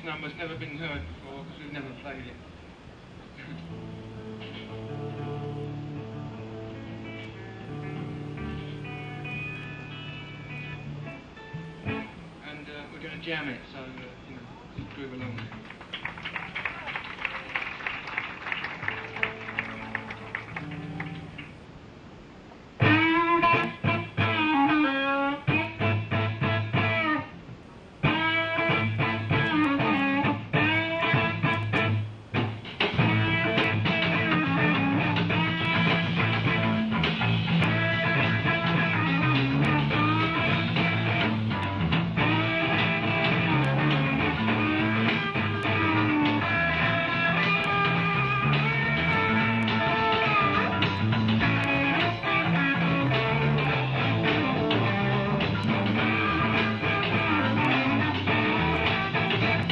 number's never been heard before because we've never played it. And we're going to jam it, so, you know, just groove along.